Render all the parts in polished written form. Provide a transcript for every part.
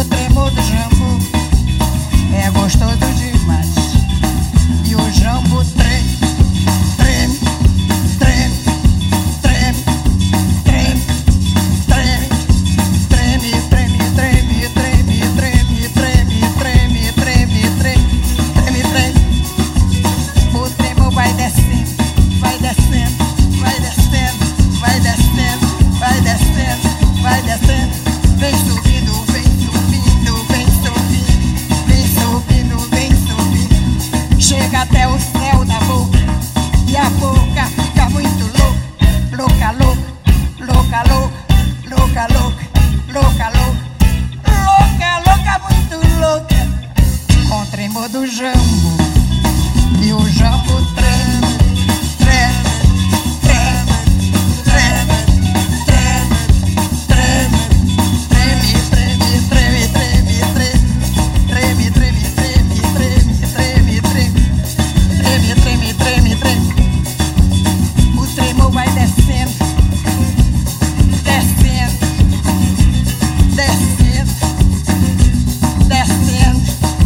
tremor do jambu é gostoso demais. E o jambu treme, treme, treme, treme, treme, treme, treme, treme, treme, treme, treme, treme, treme, treme, treme, treme. O tremor vai descendo, vai descendo, vai descendo, vai descendo, vai descendo, vai descendo. Vem subindo, vem subindo, vem subindo, vem subindo, vem subindo. Chega até o céu da boca e a boca fica muito louca, louca, louca, louca, louca, louca, louca, louca, louca, louca, muito louca. Com o tremor do jambu e o jambu treme, treme, treme, treme, treme, treme. O tremor vai descendo, descendo, descendo, descendo.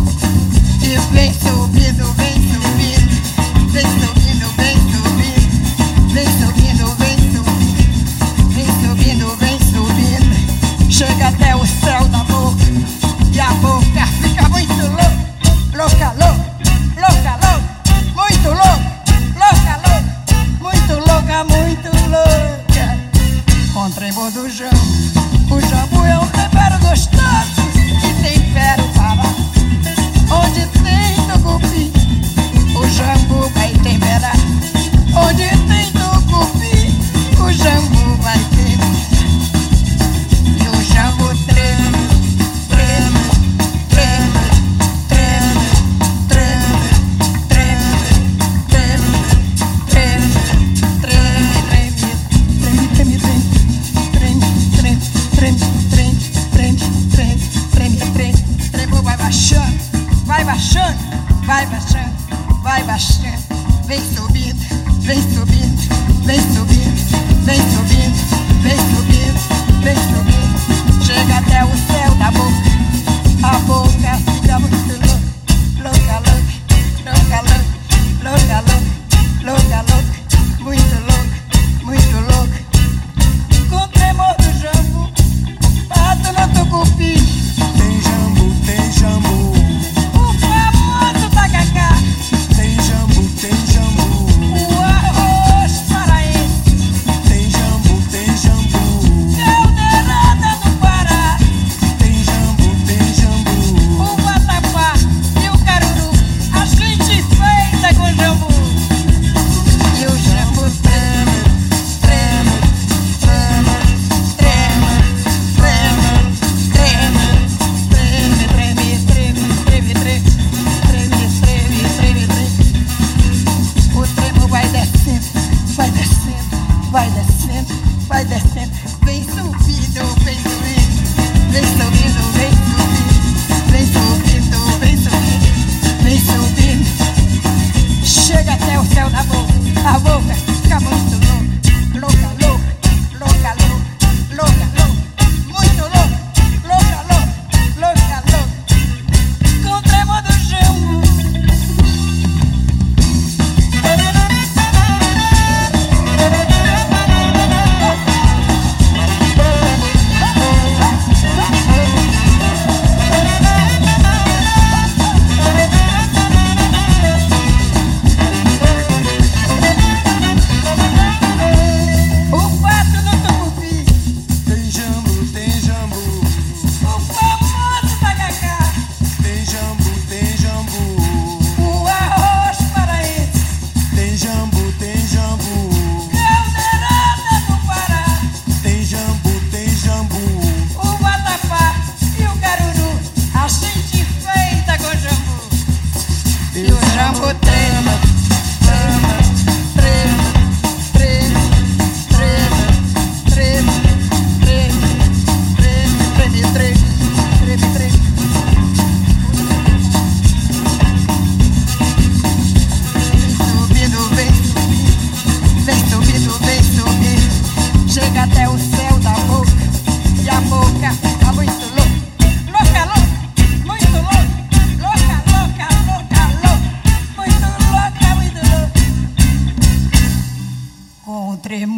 E vem subindo, vem subindo, vem subindo, vem subindo, vem subindo, vem subindo, vem subindo, vem subindo. Chega até o céu da boca e a boca fica muito louca, louca, louca, louca, louca, muito louca, louca, louca, muito louca, muito louca. Com o tremor do jambu, o jambu é um tempero gostoso e tempero barato. Onde tem tucupi, o jambu vai temperar. Onde tem tucupi, o jambu vai temperar. E o jambu treme, treme, treme, treme, treme, treme, treme, treme, treme, treme, treme, treme, treme, treme, treme, treme, treme, treme, treme, vai baixando, vai baixando, vai baixando, vai baixando. Vem subindo, vem subindo, vem subindo, vem subindo, vem subindo, vem subindo. Chega até o céu da boca, a boca fica muito louca, louca, louca, louca, louca, louca, louca, louca, muito louca, muito louca. Com o tremor do jambu, bato no tucupi. Tem jambu, tem jambu. O famoso tacacá. Tem jambu, tem jambu. O arroz paraense. Tem jambu, tem jambu. Caldeirada do Pará. Tem jambu,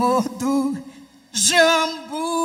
amor do jambu.